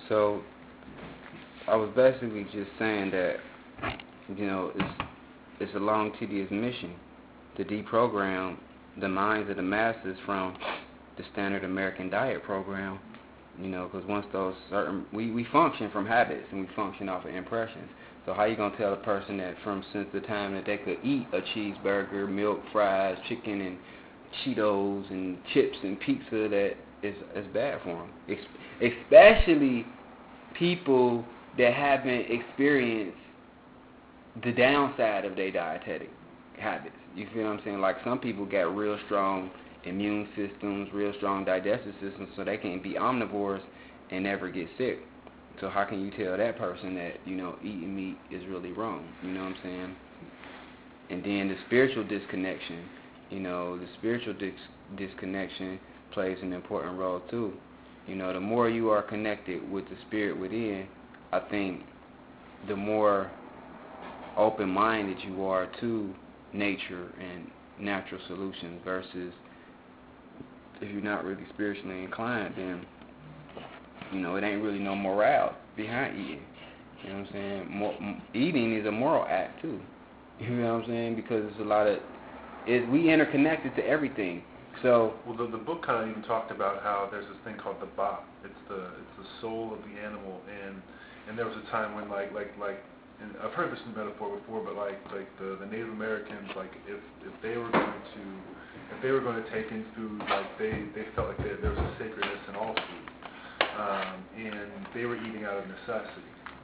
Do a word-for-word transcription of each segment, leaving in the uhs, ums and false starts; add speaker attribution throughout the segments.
Speaker 1: So I was basically just saying that, you know, it's it's a long, tedious mission to deprogram the minds of the masses from the standard American diet program. You know, because once those certain, we, we function from habits and we function off of impressions. So how you going to tell a person that from since the time that they could eat a cheeseburger, milk, fries, chicken, and Cheetos, and chips, and pizza that is, is bad for them? Ex- especially people that haven't experienced the downside of their dietetic habits. You feel what I'm saying? Like some people got real strong immune systems, real strong digestive systems, so they can be omnivores and never get sick. So how can you tell that person that, you know, eating meat is really wrong? You know what I'm saying? And then the spiritual disconnection, you know, the spiritual dis- disconnection plays an important role too. You know, the more you are connected with the spirit within, I think the more open-minded you are to nature and natural solutions versus if you're not really spiritually inclined, then, you know, it ain't really no morale behind eating. You know what I'm saying? More, eating is a moral act, too. You know what I'm saying? Because it's a lot of, it, we interconnected to everything. So,
Speaker 2: well, the, the book kind of even talked about how there's this thing called the ba. It's the it's the soul of the animal, and and there was a time when like like like, and I've heard this metaphor before, but like like the, the Native Americans, like if if they were going to if they were going to take in food, like they, they felt like they, there was a sacredness in all food, um, and they were eating out of necessity.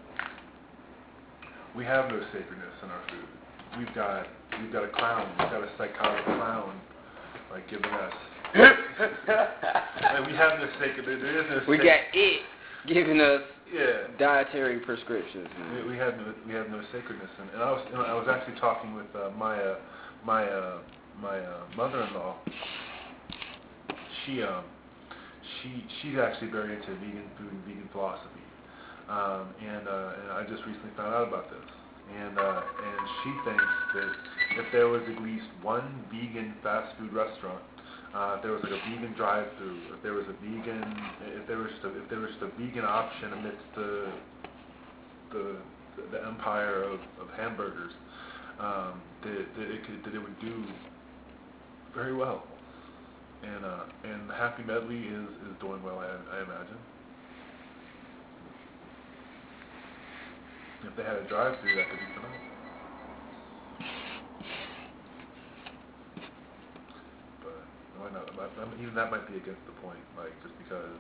Speaker 2: We have no sacredness in our food. We've got we've got a clown, we've got a psychotic clown, like giving us. Like we have no sacred. There, there is no.
Speaker 1: We
Speaker 2: sacred,
Speaker 1: got it giving us
Speaker 2: yeah.
Speaker 1: dietary prescriptions.
Speaker 2: We, we have no we have no sacredness, and, and I was you know, I was actually talking with uh, my uh, my uh, my uh, mother-in-law. She um she she's actually very into vegan food and vegan philosophy, um, and uh, and I just recently found out about this, and uh, and she thinks that if there was at least one vegan fast food restaurant, uh, if there was like a vegan drive-through, if there was a vegan if there was just a, if there was just a vegan option amidst the the the empire of, of hamburgers, um, that, that it could that it would do very well. And uh, and Happy Medley is, is doing well, I, I imagine. If they had a drive-through, that could be phenomenal. But why not? I mean, even that might be against the point, like just because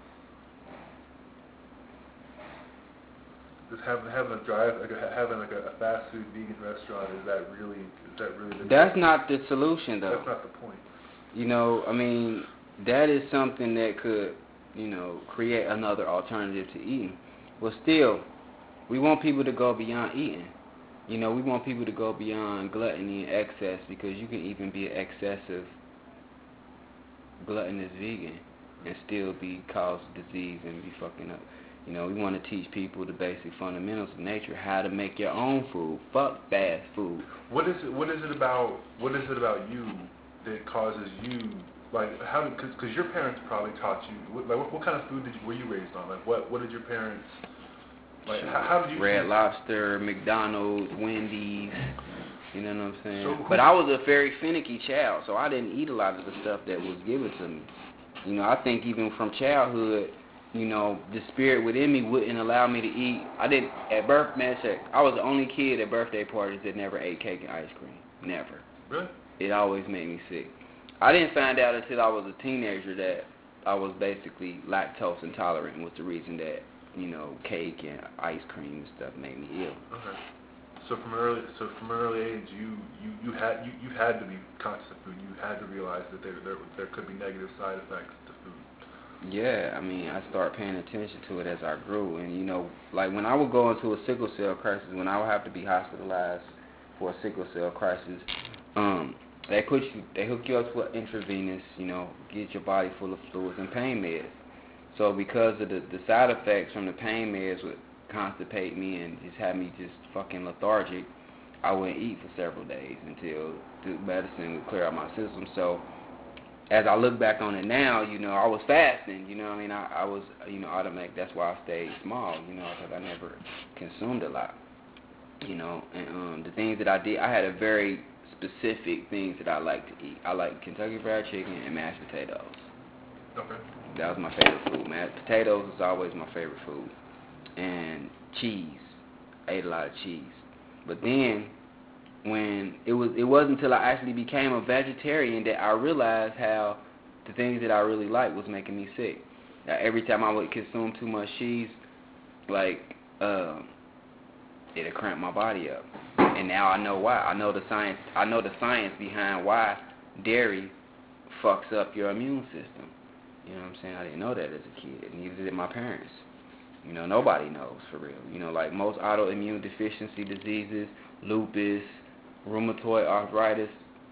Speaker 2: just having having a drive, like a, having like a, a fast food vegan restaurant, is that really is that really the
Speaker 1: That's not the solution, though.
Speaker 2: That's not the point.
Speaker 1: You know, I mean, that is something that could, you know, create another alternative to eating. But still, we want people to go beyond eating. You know, we want people to go beyond gluttony and excess, because you can even be an excessive gluttonous vegan and still be cause disease and be fucking up. You know, we want to teach people the basic fundamentals of nature, how to make your own food. Fuck fast food.
Speaker 2: What is it? What is it about? What is it about you that causes you, like, how? Because because your parents probably taught you. What, like, what, what kind of food did you, were you raised on? Like, what what did your parents? Like, how, how did you?
Speaker 1: Red Lobster, McDonald's, Wendy's. You know what I'm saying?
Speaker 2: So who,
Speaker 1: but I was a very finicky child, so I didn't eat a lot of the stuff that was given to me. You know, I think even from childhood, you know, the spirit within me wouldn't allow me to eat. I didn't, at birth, man, check, I was the only kid at birthday parties that never ate cake and ice cream. Never.
Speaker 2: Really?
Speaker 1: It always made me sick. I didn't find out until I was a teenager that I was basically lactose intolerant, was the reason that, you know, cake and ice cream and stuff made me ill.
Speaker 2: Okay. So from early, so from an early age, you, you, you had you, you had to be conscious of food. You had to realize that there there there could be negative side effects to food.
Speaker 1: Yeah, I mean, I started paying attention to it as I grew, and you know, like when I would go into a sickle cell crisis, when I would have to be hospitalized for a sickle cell crisis, um, they put you, they hook you up to an intravenous, you know, get your body full of fluids and pain meds. So because of the the side effects from the pain meds would constipate me and just have me just fucking lethargic, I wouldn't eat for several days until the medicine would clear out my system. So as I look back on it now, you know, I was fasting. You know, what I mean, I, I was, you know, automatic. That's why I stayed small. You know, because I never consumed a lot. You know, and um, the things that I did, I had a very specific things that I like to eat. I like Kentucky Fried Chicken and mashed potatoes.
Speaker 2: Okay.
Speaker 1: That was my favorite food. Mashed potatoes was always my favorite food. And cheese. I ate a lot of cheese. But then when it was it wasn't until I actually became a vegetarian that I realized how the things that I really liked was making me sick. Now, every time I would consume too much cheese, like uh, it'd cramp my body up. And now I know why. I know the science. I know the science behind why dairy fucks up your immune system. You know what I'm saying? I didn't know that as a kid. Neither did my parents. You know, nobody knows for real. You know, like most autoimmune deficiency diseases, lupus, rheumatoid arthritis,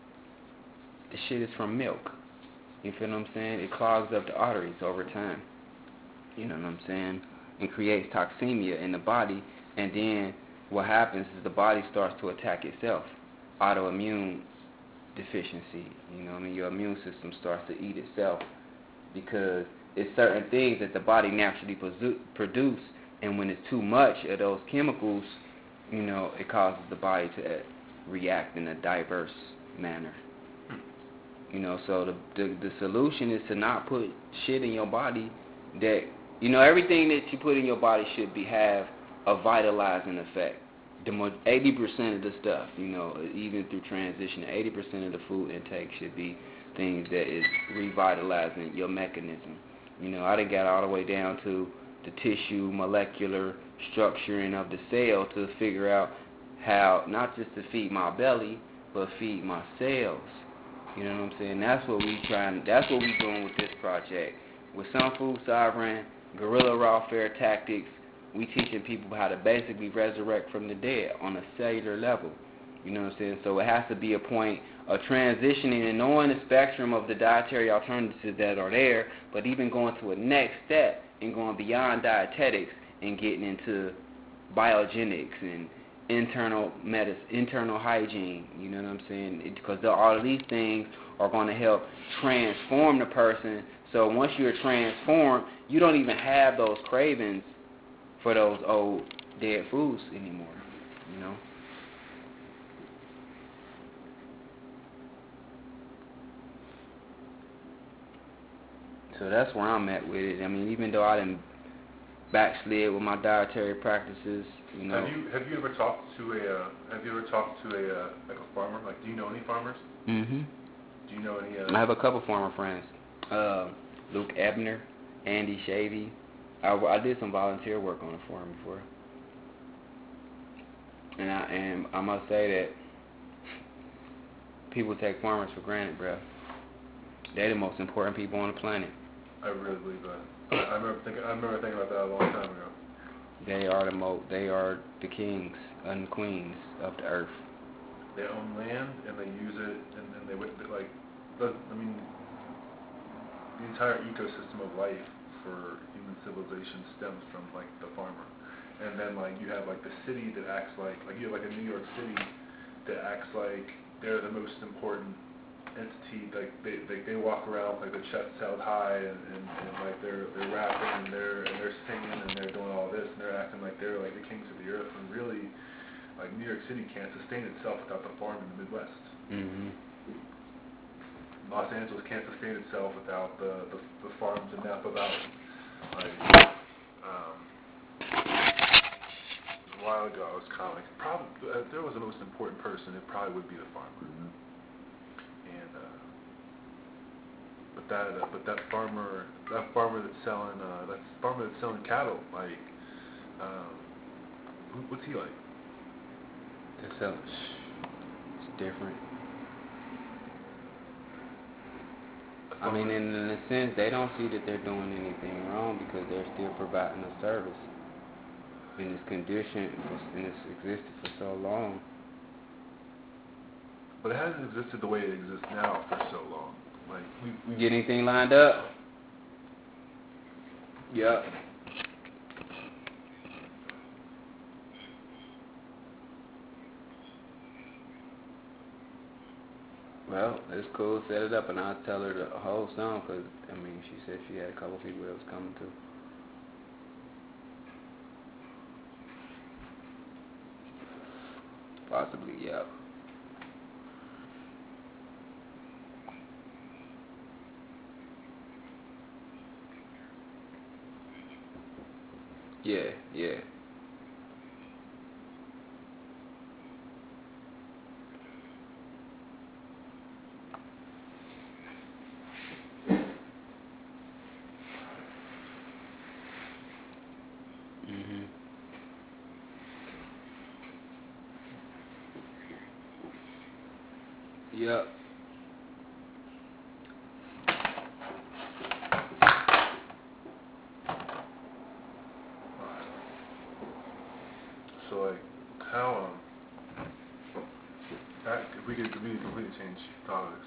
Speaker 1: the shit is from milk. You feel what I'm saying? It clogs up the arteries over time. You know what I'm saying? And creates toxemia in the body. And then what happens is the body starts to attack itself. Autoimmune deficiency. You know what I mean? Your immune system starts to eat itself because it's certain things that the body naturally produce, and when it's too much of those chemicals, you know, it causes the body to react in a diverse manner. You know, so the, the the solution is to not put shit in your body that, you know, everything that you put in your body should be have a vitalizing effect. The more, eighty percent of the stuff, you know, even through transition, eighty percent of the food intake should be things that is revitalizing your mechanism. You know, I done got all the way down to the tissue, molecular structuring of the cell to figure out how, not just to feed my belly, but feed my cells. You know what I'm saying? That's what we trying. That's what we doing with this project. With Some Food Sovereign, guerrilla warfare tactics, we teaching people how to basically resurrect from the dead on a cellular level. You know what I'm saying? So it has to be a point of transitioning and knowing the spectrum of the dietary alternatives that are there, but even going to a next step and going beyond dietetics and getting into biogenics and internal medicine, internal hygiene. You know what I'm saying? Because all of these things are going to help transform the person. So once you're transformed, you don't even have those cravings for those old dead foods anymore. You know. So that's where I'm at with it. I mean, even though I didn't backslid with my dietary practices, you know.
Speaker 2: Have you have you ever talked to a uh, have you ever talked to a uh, like a farmer? Like, do you know any farmers?
Speaker 1: Mhm.
Speaker 2: Do you know any? Uh,
Speaker 1: I have a couple farmer friends. Uh, Luke Ebner, Andy Shavy. I, I did some volunteer work on a farm before, and I and I must say that people take farmers for granted, bro. They're the most important people on the planet.
Speaker 2: I really believe that. I, I remember thinking. I remember thinking about that a long time ago.
Speaker 1: They are the mo. They are the kings and queens of the earth.
Speaker 2: They own land and they use it, and then they would like. But, I mean, the entire ecosystem of life for human civilization stems from like the farmer, and then like you have like the city that acts like like you have like a New York City that acts like they're the most important entity. Like they they, they walk around like the chest held high, and, and, and like they're they're rapping and they're and they're singing and they're doing all this and they're acting like they're like the kings of the earth, when really like New York City can't sustain itself without the farm in the Midwest.
Speaker 1: Mhm.
Speaker 2: Los Angeles can't sustain itself without the the, the farms in Napa Valley. Like, um, a while ago, I was kind of like, probably uh, if there was the most important person, it probably would be the farmer.
Speaker 1: Mhm.
Speaker 2: And uh, but that uh, but that farmer that farmer that's selling uh, that farmer that's selling cattle, like, um, who, what's he like?
Speaker 1: It's, a, it's different. I mean, in, in a sense, they don't see that they're doing anything wrong because they're still providing a service in this condition, and it's existed for so long.
Speaker 2: But it hasn't existed the way it exists now for so long. Like, we, we
Speaker 1: Get anything lined up? Yep. Well, it's cool. Set it up, and I'll tell her the whole song, because, I mean, she said she had a couple people that was coming too. Possibly, yeah. Yeah, yeah. Mhm. Yep.
Speaker 2: So like, how um, that, if we could completely, completely change topics,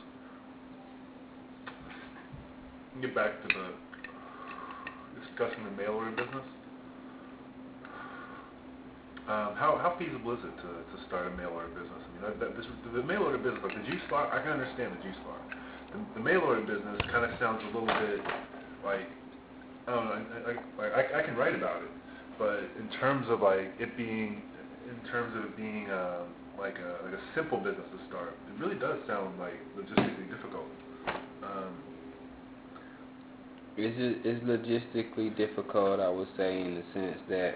Speaker 2: get back to the discussing the mail order business. Um, how how feasible is it to, to start a mail order business? I mean, that, that, this, the mail order business, like the juice bar, I can understand the juice bar. The, the mail order business kind of sounds a little bit like, I don't know, I, I, like I, I can write about it, but in terms of like it being, in terms of it being um, like a like a simple business to start, it really does sound like logistically difficult. Um,
Speaker 1: It's, just, it's logistically difficult, I would say, in the sense that,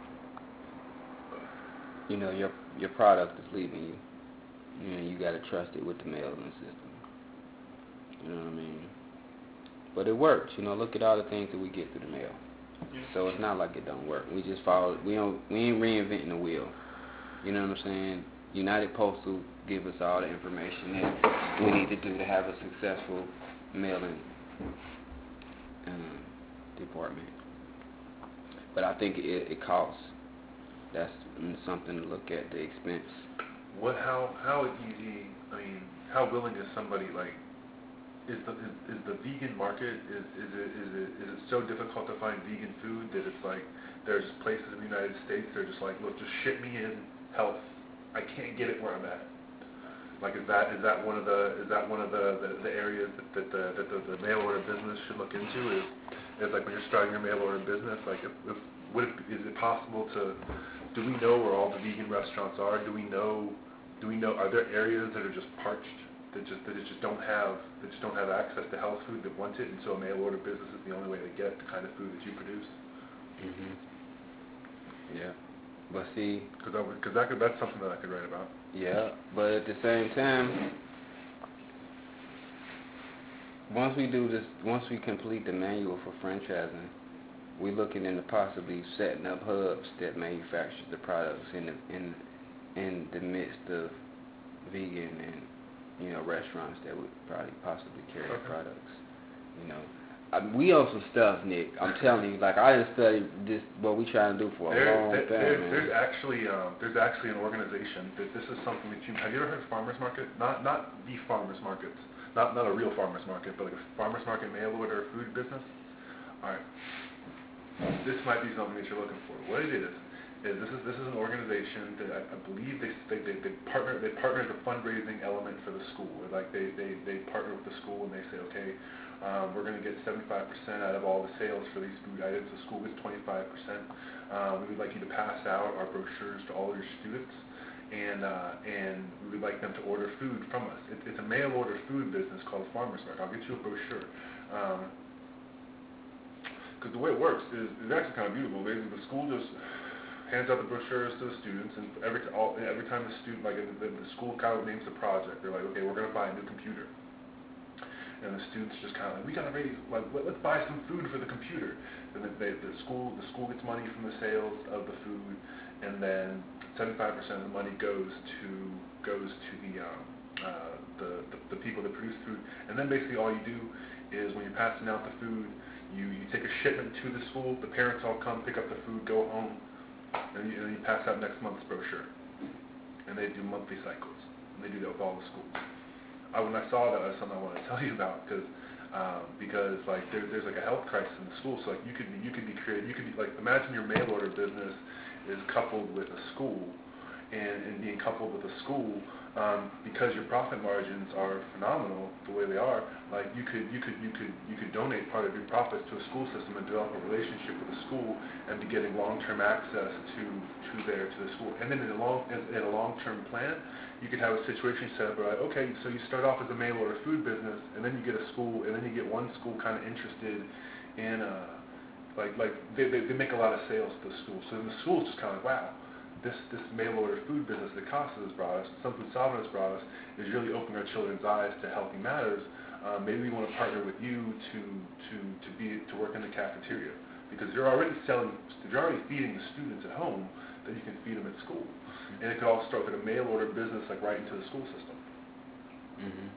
Speaker 1: you know, your your product is leaving you. You know, you got to trust it with the mailing system. You know what I mean? But it works. You know, look at all the things that we get through the mail.
Speaker 2: yeah.
Speaker 1: So it's not like it don't work. We just follow. We don't. We ain't reinventing the wheel. You know what I'm saying? United Postal give us all the information that we need to do to have a successful mailing um, department. But I think it, it costs. That's mm, something to look at, the expense.
Speaker 2: What how how easy? I mean, how willing is somebody like? Is the is, is the vegan market is is it is it is it so difficult to find vegan food that it's like there's places in the United States they're just like, look, just ship me in health. I can't get it where I'm at. Like, is that is that one of the is that one of the, the, the areas that, that the that the, the mail order business should look into? Is is like when you're starting your mail order business, like if, if would it, is it possible to do we know where all the vegan restaurants are? Do we know do we know are there areas that are just parched that just that just don't have that just don't have access to health food that want it, and so a mail order business is the only way to get the kind of food that you produce?
Speaker 1: Mhm. Yeah. But see.
Speaker 2: Because because that could that's something that I could write about.
Speaker 1: Yeah. But at the same time, once we do this, once we complete the manual for franchising, we're looking into possibly setting up hubs that manufactures the products in the in in the midst of vegan and, you know, restaurants that would probably possibly carry
Speaker 2: Okay.
Speaker 1: products. You know, I, we own some stuff, Nick. I'm telling you, like I done studied this what we trying to do for a
Speaker 2: There,
Speaker 1: long
Speaker 2: there,
Speaker 1: time,
Speaker 2: there,
Speaker 1: man.
Speaker 2: there's actually um, there's actually an organization that this is something that you have you ever heard of farmers market? Not not the farmers markets, not not a real farmers market, but like a farmers market mail order food business. All right, this might be something that you're looking for. What it is is this is this is an organization that I, I believe they, they they they partner they partner the fundraising element for the school. Like they they they partner with the school and they say, okay, um, we're going to get seventy-five percent out of all the sales for these food items. The school gets twenty-five percent. Uh, we would like you to pass out our brochures to all your students, and uh, and we would like them to order food from us. It, it's a mail order food business called Farmers Market. I'll get you a brochure. Um, Because the way it works is, it's actually kind of beautiful. Basically, the school just hands out the brochures to the students, and every all, every time the student, like the, the school kind of names the project, they're like, okay, we're going to buy a new computer. And the students just kind of like, we got to raise, like, let, let's buy some food for the computer. And the, they, the school, the school gets money from the sales of the food, and then seventy-five percent of the money goes to goes to the um, uh, the, the the people that produce food. And then basically all you do is when you're passing out the food, you you take a shipment to the school. The parents all come pick up the food, go home, and you, and you pass out next month's brochure. And they do monthly cycles, and they do that with all the schools. I, when I saw that, that's something I wanted to tell you about, because um, because like there, there's like a health crisis in the school. So like you could be you could be creative. You could be like, imagine your mail order business is coupled with a school, and, and being coupled with a school, um, because your profit margins are phenomenal the way they are, like you could you could you could you could donate part of your profits to a school system and develop a relationship with a school and be getting long-term access to to their to the school. And then in a long in, in a long-term plan, you could have a situation set up where like, okay, so you start off as a mail order food business, and then you get a school, and then you get one school kind of interested in uh, like like they, they they make a lot of sales to the school. So then the school's just kind of like, wow. This this mail order food business that Casa has brought us, Something Salva has brought us, is really opening our children's eyes to healthy matters. Uh, maybe we want to partner with you to to to be to work in the cafeteria because you're already selling, you're already feeding the students at home, then you can feed them at school, and it could all start with a mail order business like right into the school system.
Speaker 1: Mm-hmm.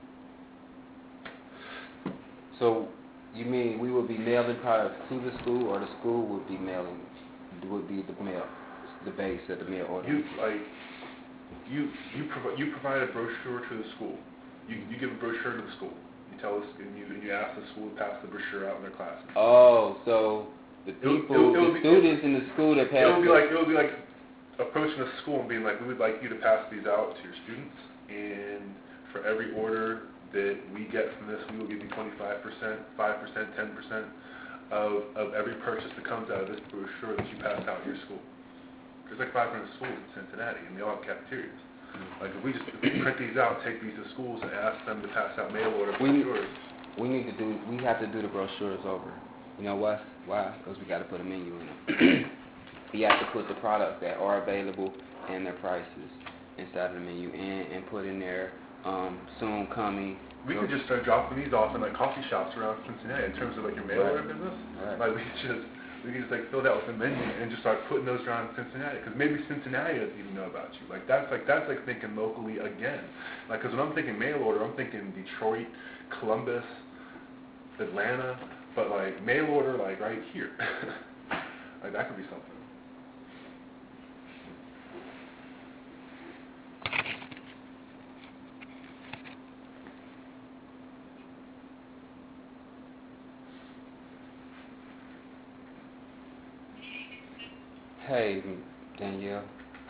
Speaker 1: So you mean we would be mailing products to the school, or the school would be mailing would be the mail? The base of the mail order.
Speaker 2: You like you you provide you provide a brochure to the school. You you give a brochure to the school. You tell us and you and you ask the school to pass the brochure out in their classes.
Speaker 1: Oh, so the people,
Speaker 2: it'll, it'll, it'll
Speaker 1: the
Speaker 2: be,
Speaker 1: students in the school that pass.
Speaker 2: It'll be like it'll be like approaching the school and being like, we would like you to pass these out to your students, and for every order that we get from this, we will give you twenty-five percent, five percent, ten percent of of every purchase that comes out of this brochure that you pass out in your school. There's like five hundred schools in Cincinnati, and they all have cafeterias. Like if we just if we print these out, take these to schools, and ask them to pass out mail order brochures.
Speaker 1: We need to do. We have to do the brochures over. You know what? Why? Because we got to put a menu in them. We have to put the products that are available and their prices inside of the menu, and and put in there um, soon coming.
Speaker 2: We could just start dropping these off in like coffee shops around Cincinnati in terms of like your mail
Speaker 1: right.
Speaker 2: order business.
Speaker 1: Right.
Speaker 2: Like we could just. We can just like fill that with a menu and just start putting those around Cincinnati, because maybe Cincinnati doesn't even know about you. Like that's like that's like thinking locally again. Like because when I'm thinking mail order, I'm thinking Detroit, Columbus, Atlanta, but like mail order like right here. Like that could be something.
Speaker 1: Hey, Danielle.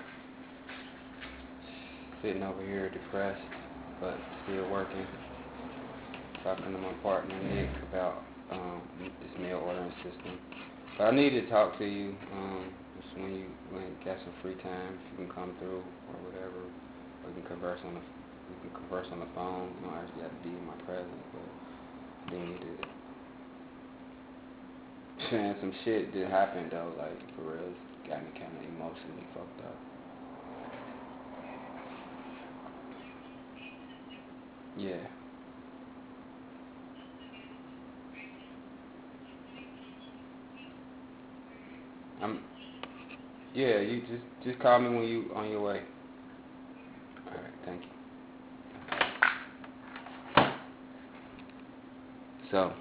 Speaker 1: Sitting over here depressed, but still working. Talking to my partner Nick about um, this mail ordering system. But I need to talk to you. Um, just when you when you got some free time, if you can come through or whatever, we can converse on the we can converse on the phone. You don't actually have to be in my presence, but I do need to. Man, some shit did happen though, like for real, it's got me kind of emotionally fucked up. Yeah. I'm. Yeah, you just just call me when you on your way. All right, thank you. So,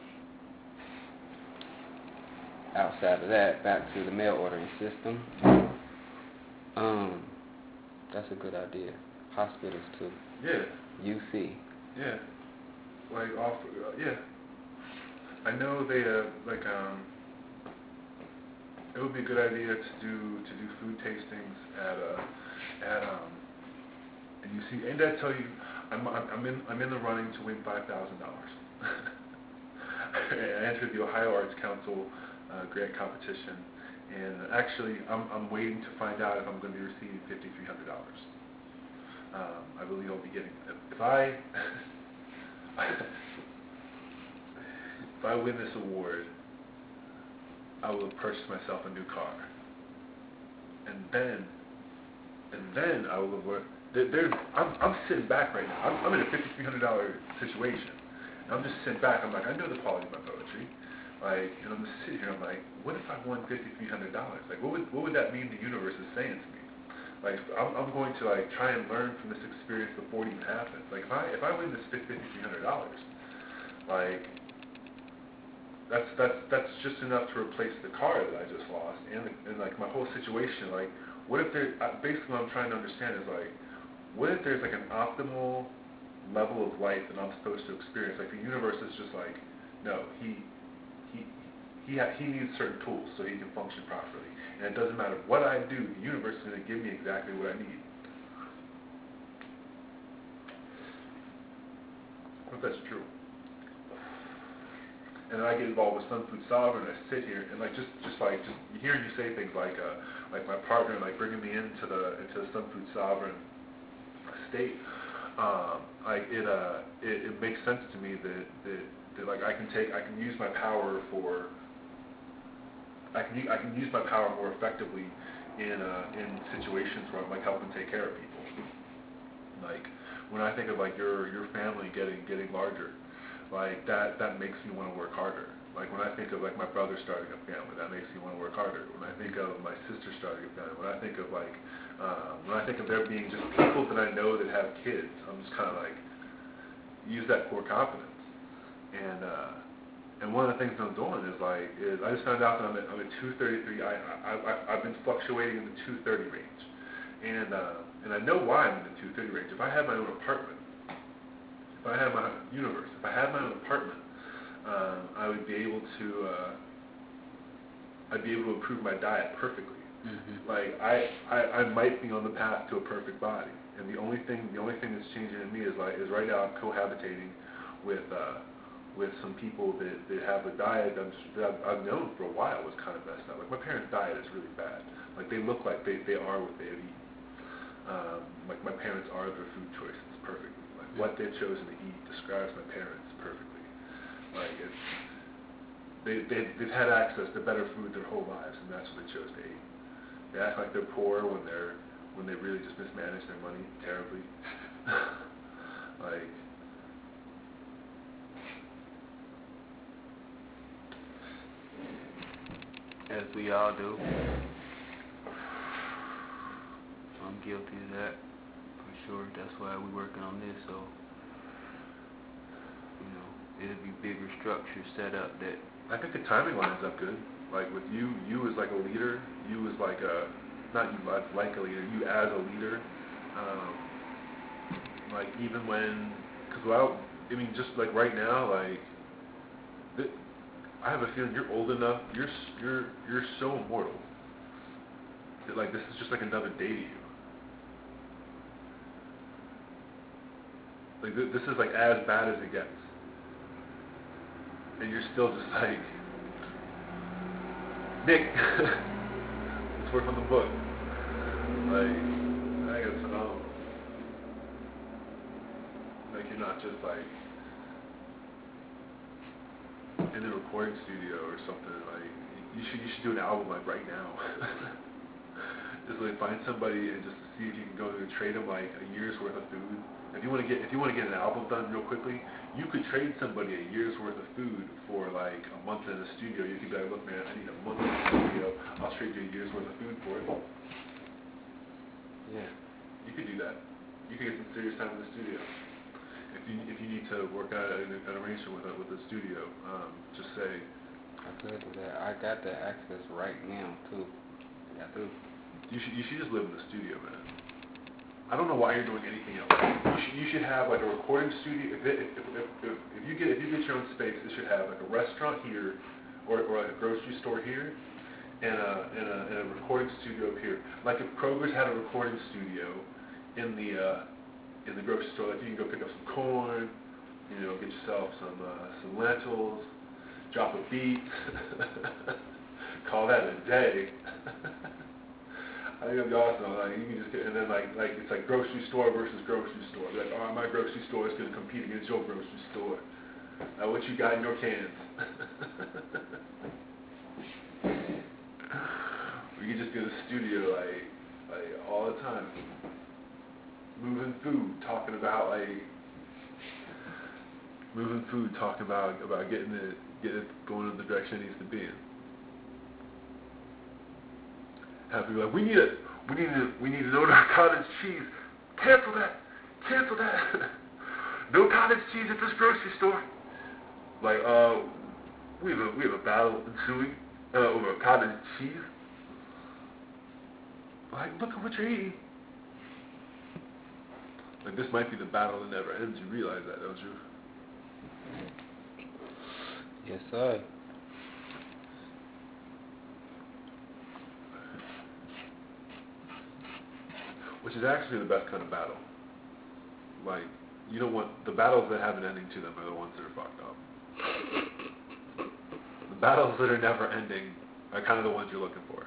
Speaker 1: outside of that, back to the mail ordering system. Um, that's a good idea. Hospitals too.
Speaker 2: Yeah.
Speaker 1: U C.
Speaker 2: Yeah. Like offer. Uh, yeah. I know they uh, like um. It would be a good idea to do to do food tastings at uh at um. And you see, and I tell you, I'm I'm in I'm in the running to win five thousand dollars. I entered the Ohio Arts Council uh, grant competition, and actually, I'm I'm waiting to find out if I'm going to be receiving fifty-three hundred dollars. Um, I believe I'll be getting if, if I if I win this award, I will purchase myself a new car, and then and then I will avoid. There, there, I'm I'm sitting back right now. I'm, I'm in a fifty-three hundred dollar situation. And I'm just sitting back. I'm like, I know the quality of my poetry. Like, and I'm just sitting here. I'm like, what if I won fifty-three hundred dollars? Like, what would what would that mean the universe is saying to me? Like, I'm I'm going to like try and learn from this experience before it even happens. Like, if I if I win this fifty-three hundred dollars, like, that's that's that's just enough to replace the car that I just lost, and and like my whole situation. Like, what if there? Uh, basically, what I'm trying to understand is like, what if there's like an optimal level of life that I'm supposed to experience? Like the universe is just like, no, he he he ha- he needs certain tools so he can function properly. And it doesn't matter what I do, the universe is going to give me exactly what I need. But that's true. And then I get involved with Sun Food Sovereign, and I sit here and like just just like just hearing you say things like uh, like my partner like bringing me into the into the Sun Food Sovereign state, um, like it uh it, it makes sense to me that, that that like I can take I can use my power for I can I can use my power more effectively in uh, in situations where I'm like helping take care of people. Like when I think of like your your family getting getting larger. Like that, that makes me want to work harder. Like when I think of like my brother starting a family, that makes me want to work harder. When I think of my sister starting a family, when I think of like, uh, when I think of there being just people that I know that have kids, I'm just kind of like, use that core confidence. And uh, and one of the things I'm doing is like, is I just found out that I'm at, I'm at two thirty-three. I, I, I, I've been fluctuating in the two thirty range. And uh, and I know why I'm in the two thirty range. If I had my own apartment, if I had my universe, if I had my own apartment, um, I would be able to, uh, I'd be able to improve my diet perfectly.
Speaker 1: Mm-hmm.
Speaker 2: Like I, I, I might be on the path to a perfect body, and the only thing, the only thing that's changing in me is like, is right now I'm cohabitating with, uh, with some people that, that have a diet that, I'm just, that I've, I've known for a while was kind of messed up. Like my parents' diet is really bad. Like they look like they, they are what they have eaten. Um, like my parents are their food choices perfectly. Like what they've chosen to eat describes my parents perfectly. Like it's they they they've had access to better food their whole lives, and that's what they chose to eat. They act like they're poor when they're when they really just mismanage their money terribly. Like
Speaker 1: As we all do. I'm guilty of that, for sure. That's why we're working on this, so, you know, it'll be bigger structures set up that...
Speaker 2: I think the timing lines up good. Like with you, you as like a leader, you as like a, not you like a leader, you as a leader, um, like even when, because well, I mean, just like right now, like, th- I have a feeling you're old enough, you're you're you're so immortal that like this is just like another day to you. Like th- this is like as bad as it gets, and you're still just like, Nick, let's work on the book. Like I guess um, like you're not just like in the recording studio or something. Like you should you should do an album like right now. Just like find somebody and just see if you can go and trade them like a year's worth of food. If you want to get if you want to get an album done real quickly, you could trade somebody a year's worth of food for like a month in the studio. You could be like, look man, I need a month in the studio. I'll trade you a year's worth of food for it.
Speaker 1: Yeah.
Speaker 2: You could do that. You could get some serious time in the studio. If you if you need to work out an, an arrangement with a, with the studio, um, just say.
Speaker 1: I could do that. I got the access right now, too. I do.
Speaker 2: You should you should just live in the studio, man. I don't know why you're doing anything else. You should you should have like a recording studio. If, it, if, if, if, if you get if you get your own space, it should have like a restaurant here, or or like a grocery store here, and a and a, and a recording studio up here. Like if Kroger's had a recording studio in the uh, in the grocery store, like you can go pick up some corn, you know, get yourself some uh, some lentils, drop a beat, call that a day. I think that'd be awesome. Like you can just get, and then like like it's like grocery store versus grocery store. Like, oh, my grocery store is going to compete against your grocery store. Uh, what you got in your cans? We could just go to the studio like like all the time, moving food, talking about like moving food, talking about about getting it getting it going in the direction it needs to be in. Have people like, we need a, we need a, we need an order of cottage cheese. Cancel that, cancel that. No cottage cheese at this grocery store. Like, uh, we have a we have a battle ensuing uh, over cottage cheese. Like, look at what you're eating. Like, this might be the battle that never ends. You realize that, don't you?
Speaker 1: Yes, sir.
Speaker 2: which is actually the best kind of battle. Like, you don't want, the battles that have an ending to them are the ones that are fucked up. The battles that are never ending are kind of the ones you're looking for.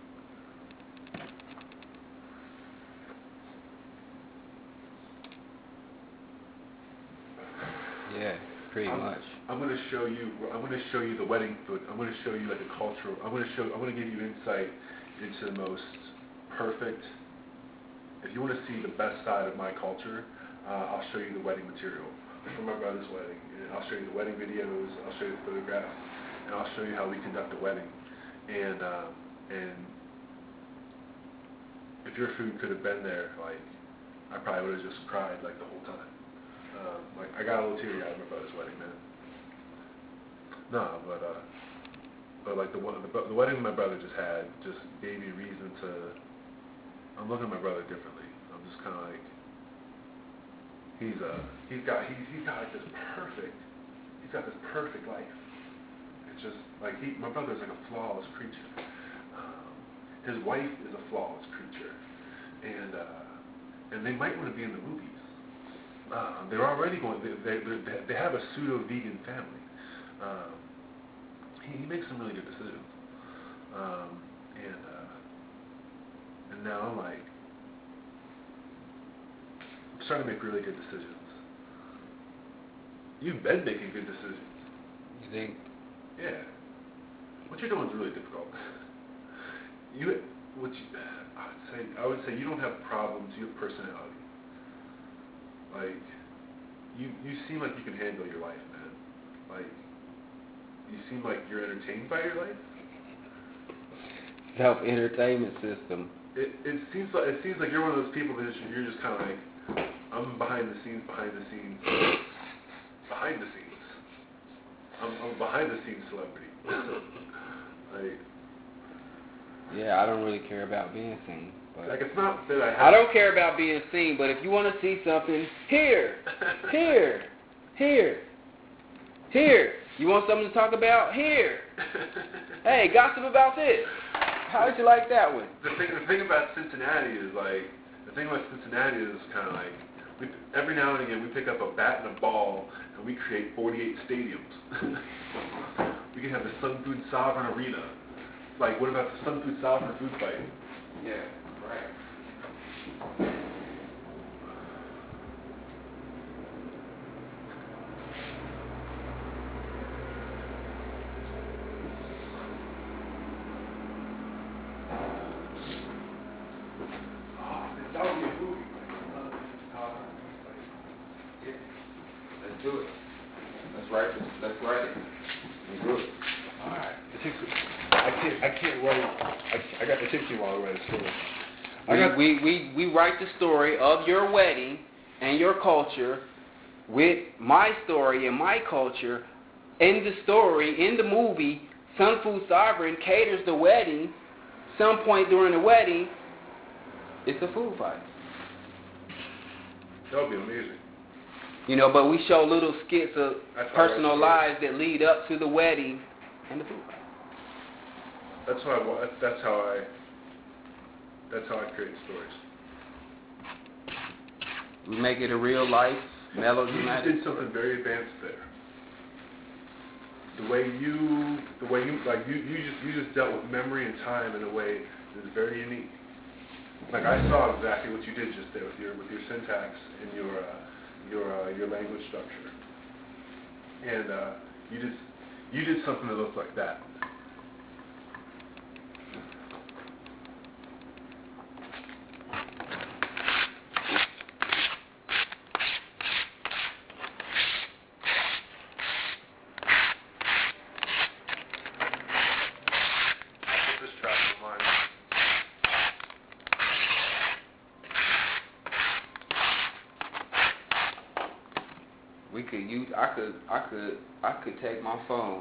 Speaker 1: Yeah, pretty
Speaker 2: I'm,
Speaker 1: much.
Speaker 2: I'm going to show you. I'm going to show you the wedding food. I'm going to show you like a cultural. I'm going to show. I'm going to give you insight into the most perfect. If you want to see the best side of my culture, uh, I'll show you the wedding material from my brother's wedding, and I'll show you the wedding videos. I'll show you the photographs, and I'll show you how we conduct a wedding. And uh, and if your food could have been there, like I probably would have just cried like the whole time. Um, like I got a little teary eyed at my brother's wedding, man. No, but uh, but like the one, the, the wedding my brother just had just gave me reason to. I'm looking at my brother differently. I'm just kind of like he's uh he's got he's he's got like this perfect he's got this perfect life. It's just like he my brother's like a flawless creature. Um, his wife is a flawless creature, and uh, and they might want to be in the movies. Uh, they're already going. They, they, they have a pseudo-vegan family. Um, he, he makes some really good decisions, um, and uh, and now I'm like, I'm starting to make really good decisions. You've been making good decisions.
Speaker 1: You think?
Speaker 2: Yeah. What you're doing is really difficult. You, what you, I would say, I would say you don't have problems. You have personality. Like, you you seem like you can handle your life, man. Like, you seem like you're entertained by your life.
Speaker 1: Self-entertainment system.
Speaker 2: It it seems like it seems like you're one of those people that just, you're just kind of like, I'm behind the scenes, behind the scenes, behind the scenes. I'm I'm behind the scenes celebrity. Like,
Speaker 1: yeah, I don't really care about being seen. But
Speaker 2: like it's not that I have.
Speaker 1: I don't care about being seen, but if you want to see something, here, here, here, here. You want something to talk about? Here. Hey, gossip about this. How did you like that one?
Speaker 2: The thing, the thing about Cincinnati is like, the thing about Cincinnati is kind of like, we, every now and again we pick up a bat and a ball and we create forty-eight stadiums. We can have the Sun Food Sovereign Arena. Like, what about the Sun Food Sovereign food fight?
Speaker 1: Yeah, right.
Speaker 2: That would be a movie.
Speaker 1: Yeah. Let's do it. Let's write this. Let's write it. Let's do it.
Speaker 2: All right. I can't. I can't write. I, I got the tipsy while I write a story. I
Speaker 1: We,
Speaker 2: got.
Speaker 1: we, we, we write the story of your wedding and your culture with my story and my culture. In the story, in the movie, Sun Food Sovereign caters the wedding. Some point during the wedding, it's a food fight.
Speaker 2: That would be amazing.
Speaker 1: You know, but we show little skits of
Speaker 2: That's how I
Speaker 1: personal
Speaker 2: write
Speaker 1: lives that lead up to the wedding and the food fight.
Speaker 2: That's how I. wa- That's how I. That's how I create stories.
Speaker 1: We make it a real life
Speaker 2: You
Speaker 1: melodramatic.
Speaker 2: just did something very advanced there. The way you, the way you, like you, you just, you just dealt with memory and time in a way that is very unique. Like I saw exactly what you did just there with your, with your syntax and your, uh, your, uh, your language structure. And uh, you just, you did something that looked like that. This track of mine.
Speaker 1: We could use. I could. I could. I could take my phone.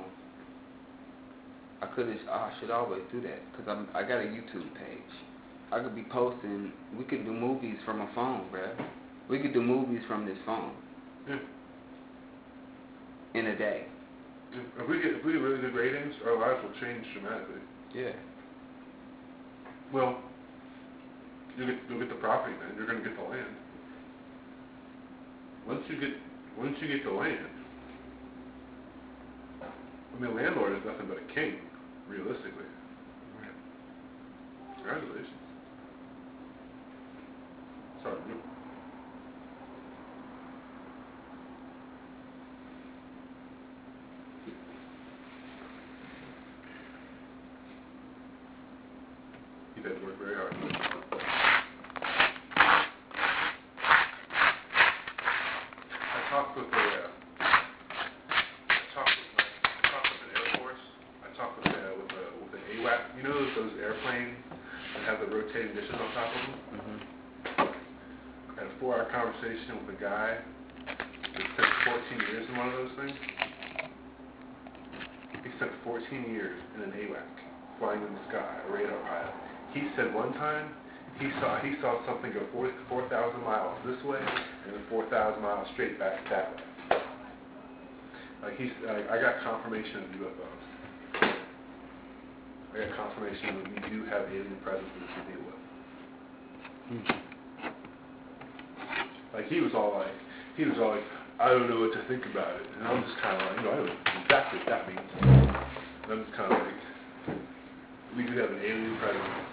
Speaker 1: I could. Oh, I should always do that because I'm. I got a YouTube page. I could be posting. We could do movies from a phone, bruh. We could do movies from this phone.
Speaker 2: Yeah.
Speaker 1: In a day.
Speaker 2: If we get, if we get really good ratings, our lives will change dramatically.
Speaker 1: Yeah.
Speaker 2: Well,
Speaker 3: You'll get, you'll get the property, man. You're going to get the land. Once you get, once you get the land, I mean, a landlord is nothing but a king, realistically. Congratulations. Sorry. You've had to work very hard. I talked with a, uh, I talked with my, I talked with an Air Force. I talked with a, with a, with an A W A C. You know those, those airplanes that have the rotating dishes on top of them?
Speaker 1: Mm-hmm.
Speaker 3: I had a four-hour conversation with a guy that spent fourteen years in one of those things. He spent fourteen years in an A W A C, flying in the sky, a radar pilot. He said one time he saw he saw something go four four thousand miles this way and then four thousand miles straight back that way. Like he's, like, I got confirmation of U F Os. I got confirmation that we do have alien presences to deal with.
Speaker 1: Mm-hmm.
Speaker 3: Like he was all like, he was all like, I don't know what to think about it, and I'm just kind of like, you know, I don't know exactly what that means. And I'm just kind of like, we do have an alien presence.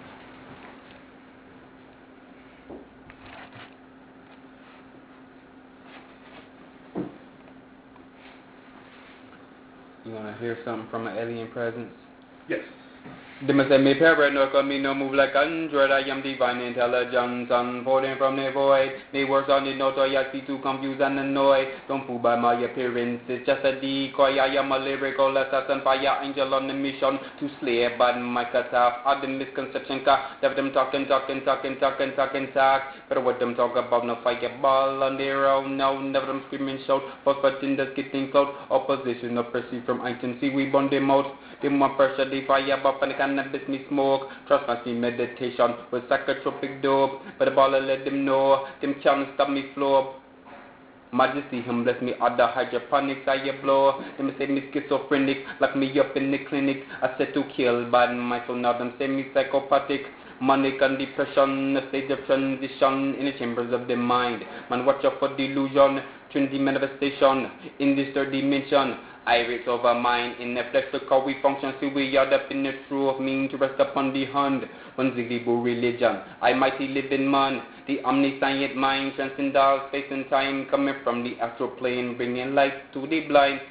Speaker 1: You want to hear something from an alien presence?
Speaker 3: Yes.
Speaker 1: They must say me paranoid, cause me no move like android. I am divine intelligence, unfolding from the void. Me works on the notoriety to confuse and annoy. Don't fool by my appearance, it's just a decoy. I am a lyrical assassin, fire angel on a mission to slay bad my cutoff. All the misconception, cause have them talking, talking, talking, talking, talking, talk. But what them talk about, no fireball on their own, no, never them screaming shout. But in the getting cloud, opposition of perceived from item. See, we burn them out. Them more pressure, they fire up and the cannabis me smoke. Trust my see meditation with psychotropic dope. But the baller let them know, them can't stop me flow. Majesty, him bless me other hydroponics, I blow. Them say me schizophrenic, lock me up in the clinic. I said to kill bad my soul, now them say me psychopathic. Manic and depression, a state of transition in the chambers of the mind. Man, watch out for delusion, trinity manifestation in this third dimension. Iris over mind in the flesh, look how we function. See, we are the in the true of meaning to rest upon the hand. One ziggybo religion, I mighty living man. The omniscient mind transcends all space and time, coming from the astral plane, bringing light to the blind.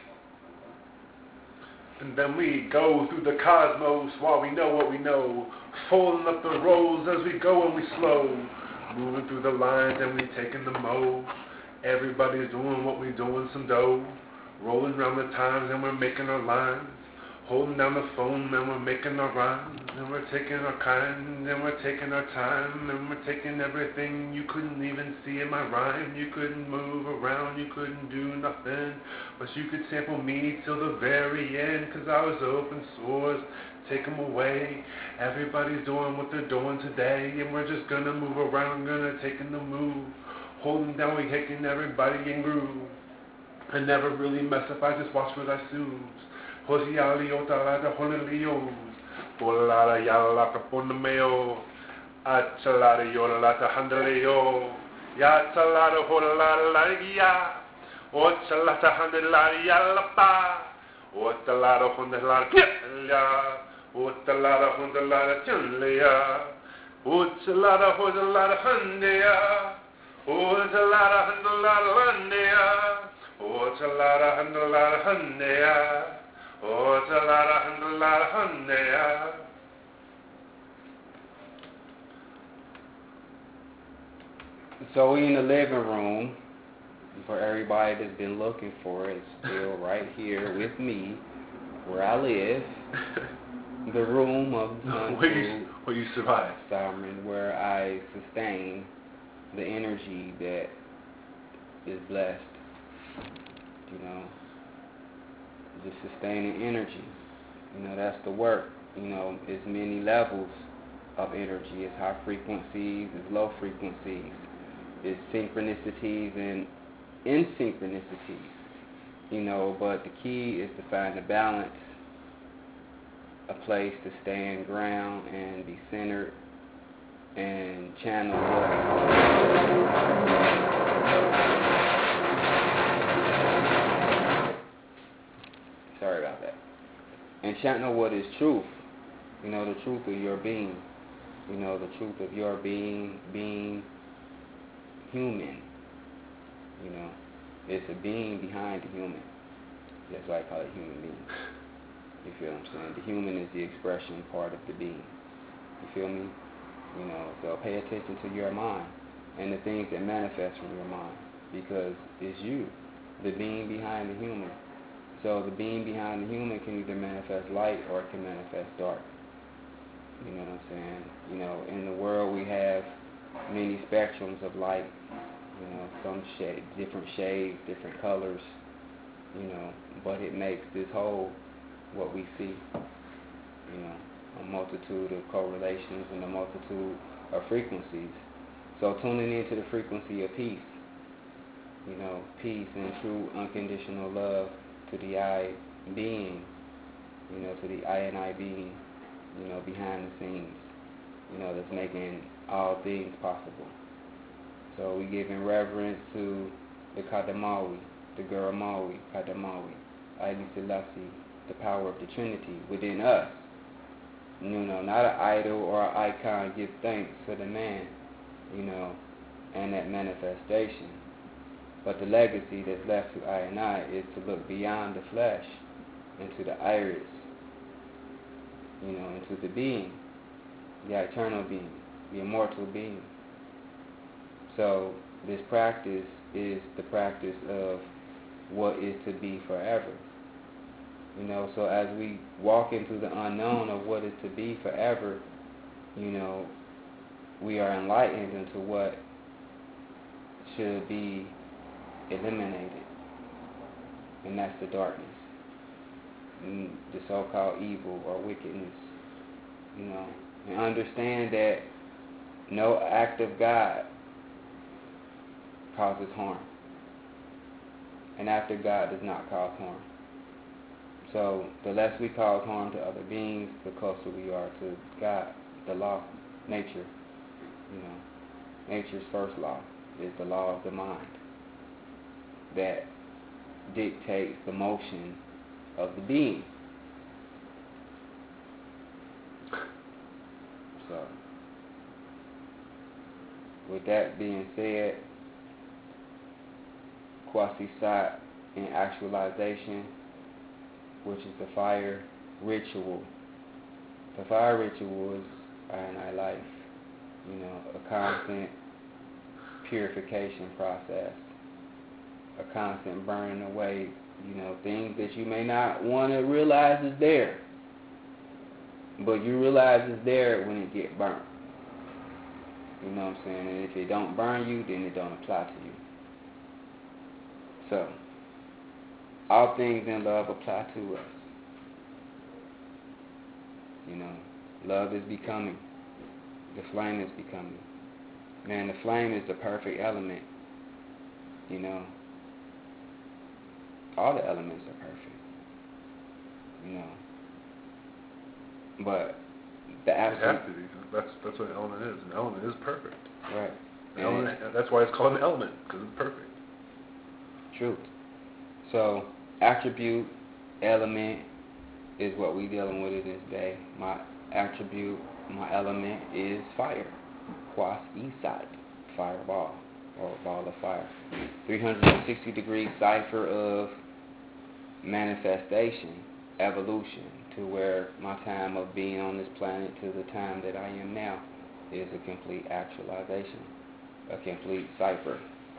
Speaker 3: And then we go through the cosmos while we know what we know, folding up the rolls as we go and we slow, moving through the lines and we taking the mode. Everybody's doing what we doing, some dough, rolling around the times and we're making our lines, holding down the phone and we're making our rhymes, and we're taking our kind and we're taking our time, and we're taking everything you couldn't even see in my rhyme. You couldn't move around, you couldn't do nothing, but you could sample me till the very end, cause I was open source. Take them away. Everybody's doing what they're doing today, and we're just gonna move around, gonna take in the move, holding down, we taking everybody in groove. I never really mess up, I just watch what I choose. Hosiali otalada honelios, polada yala capone meo, achalada yolata handeleo, yatalada holala lagia, ochalata handelala yalapa, otalada hondelala ya, otalada hondelala chunlea, ochalada hondelala handea, ochalada handelala handea. Oh, it's a lot of hundred, a lot of hundred. Oh, it's a lot of hundred, a lot of hundred.
Speaker 1: So we in the living room, for everybody that's been looking for it, it's still right here with me, where I live. The room of the
Speaker 3: where you, where you survive.
Speaker 1: Salmon, where I sustain the energy that is blessed. You know, just sustaining energy. You know, that's the work. You know, it's many levels of energy. It's high frequencies, it's low frequencies, it's synchronicities and insynchronicities. You know, but the key is to find a balance, a place to stand ground and be centered and channel what sorry about that and channel what is truth, you know, the truth of your being, you know, the truth of your being being human, you know. It's a being behind the human. That's why I call it human being. You feel what I'm saying? The human is the expression part of the being. You feel me? You know, so pay attention to your mind and the things that manifest from your mind, because it's you, the being behind the human. So the being behind the human can either manifest light or it can manifest dark. You know what I'm saying? You know, in the world we have many spectrums of light. You know, some shade, different shades, different colors. You know, but it makes this whole what we see. You know, a multitude of correlations and a multitude of frequencies. So tuning into the frequency of peace, you know, peace and true unconditional love to the I being, you know, to the I and I being, you know, behind the scenes, you know, that's making all things possible. So we giving reverence to the Kadamawi, the Guramawi, Kadamawi, Haile Selassie, the power of the Trinity within us. You know, not an idol or an icon. Give thanks for the man, you know, and that manifestation. But the legacy that's left to I and I is to look beyond the flesh into the iris, you know, into the being, the eternal being, the immortal being. So this practice is the practice of what is to be forever. You know, so as we walk into the unknown of what is to be forever, you know, we are enlightened into what should be eliminated, and that's the darkness, and the so-called evil or wickedness, you know, and understand that no act of God causes harm. An act of God does not cause harm. So the less we cause harm to other beings, the closer we are to God, the law, nature. You know, nature's first law is the law of the mind that dictates the motion of the being. So, with that being said, Kwasi-Sat in actualization, which is the fire ritual. The fire ritual is I and I life, you know, a constant purification process, a constant burning away, you know, things that you may not want to realize is there, but you realize it's there when it get burnt. You know what I'm saying? And if it don't burn you, then it don't apply to you. So, all things in love apply to us. You know, love is becoming. The flame is becoming. Man, the flame is the perfect element. You know, all the elements are perfect. You know, but the absolute.
Speaker 2: It has to be. That's that's what an element is. An element is perfect.
Speaker 1: Right.
Speaker 2: An element, that's why it's called an element, because it's perfect.
Speaker 1: True. So, attribute, element is what we dealing with in this day. My attribute, my element is fire. Kwasi-Sat, fireball, or ball of fire. three hundred sixty degree cipher of manifestation, evolution, to where my time of being on this planet to the time that I am now is a complete actualization, a complete cipher.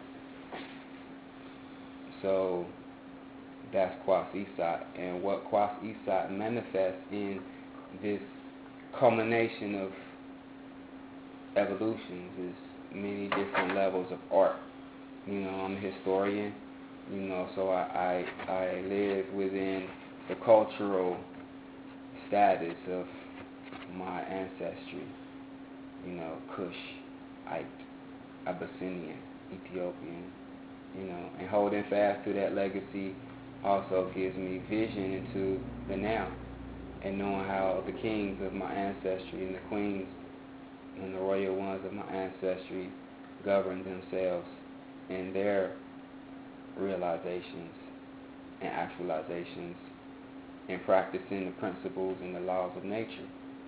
Speaker 1: So that's Kwasi-Sat, and what Kwasi-Sat manifests in this culmination of evolutions is many different levels of art. You know, I'm a historian, you know, so I, I, I live within the cultural status of my ancestry. You know, Cushite, Abyssinian, Ethiopian, you know, and holding fast to that legacy also gives me vision into the now, and knowing how the kings of my ancestry and the queens when the royal ones of my ancestry governed themselves in their realizations and actualizations and practicing the principles and the laws of nature.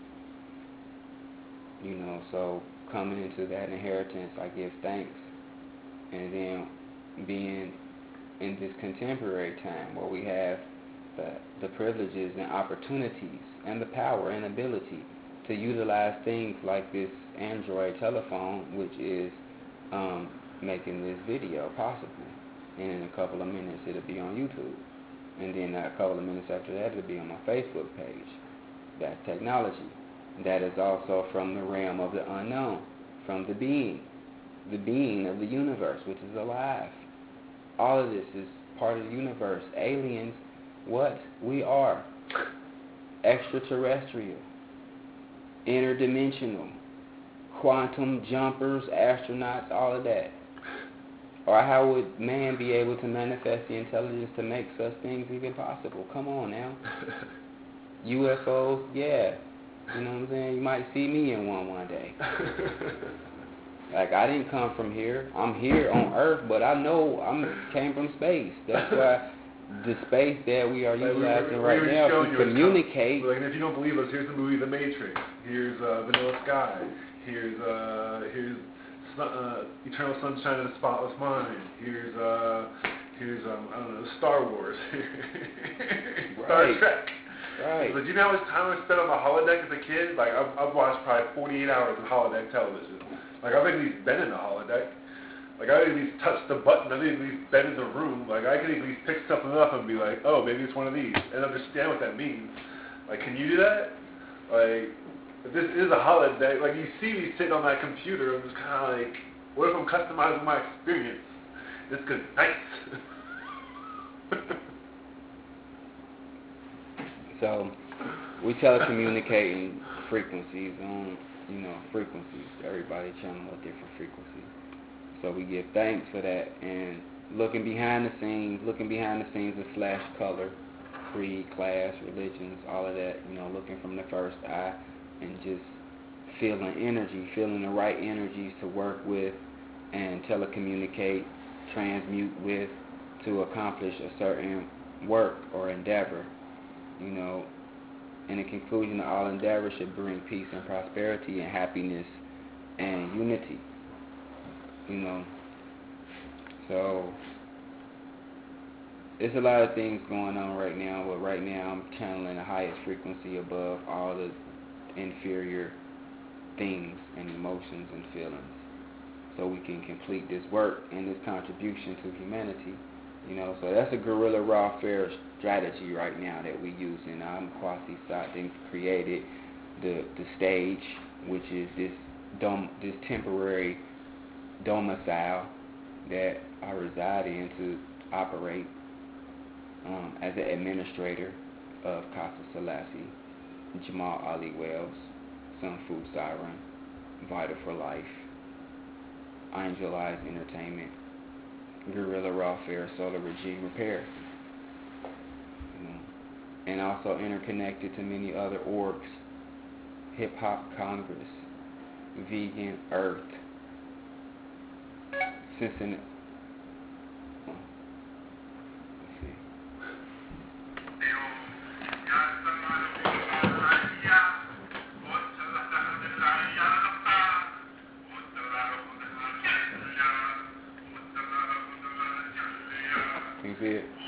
Speaker 1: You know, so coming into that inheritance, I give thanks. And then being in this contemporary time where we have the, the privileges and opportunities and the power and ability to utilize things like this Android telephone, which is um, making this video possible. And in a couple of minutes, it'll be on YouTube. And then a couple of minutes after that, it'll be on my Facebook page. That's technology. That is also from the realm of the unknown, from the being, the being of the universe, which is alive. All of this is part of the universe. Aliens, what? We are. Extraterrestrial, interdimensional, quantum jumpers, astronauts, all of that. Or how would man be able to manifest the intelligence to make such things even possible? Come on now. U F Os, yeah. You know what I'm saying? You might see me in one one day. Like, I didn't come from here. I'm here on Earth, but I know I came from space. That's why the space that we are
Speaker 2: like
Speaker 1: utilizing
Speaker 2: we, we, we
Speaker 1: right now to communicate.
Speaker 2: Like, and if you don't believe us, here's the movie The Matrix. Here's uh, Vanilla Sky. Here's uh, here's uh, Eternal Sunshine of the Spotless Mind. Here's uh, here's um, I don't know, Star Wars. Star
Speaker 1: Right.
Speaker 2: Trek.
Speaker 1: Right.
Speaker 2: But do you know how much time I spent on the holodeck as a kid? Like, I've, I've watched probably forty-eight hours of holodeck television. Like, I've at least been in the holodeck. Like, I've at least touched the button. I've at least been in the room. Like, I can at least pick something up and be like, oh, maybe it's one of these, and understand what that means. Like, can you do that? Like, if this is a holodeck, like, you see me sitting on that computer, I'm just kind of like, what if I'm customizing my experience? It's good night.
Speaker 1: So, we telecommunicate in frequencies on, you know, frequencies. Everybody channel a different frequency. So we give thanks for that. And looking behind the scenes, looking behind the scenes of Slash Color, creed, class, religions, all of that, you know, looking from the first eye and just feeling energy, feeling the right energies to work with and telecommunicate, transmute with to accomplish a certain work or endeavor. You know, in the conclusion of all endeavors should bring peace and prosperity and happiness and unity. You know, so there's a lot of things going on right now, but right now I'm channeling the highest frequency above all the inferior things and emotions and feelings, so we can complete this work and this contribution to humanity. You know, so that's a guerrilla warfare strategy right now that we use. And I'm Kwasi Sat created the the stage, which is this dom this temporary domicile that I reside in to operate um, as an administrator of Casa Selassie, Jamal Ali Wells, Sun Food Siren, Vital for Life, Angel Eyes Entertainment, Guerrilla Warfare, Solar Regime Repair, you know, and also interconnected to many other orgs, Hip Hop Congress, Vegan Earth, Cincinnati. Oh, let's see. Can you see it?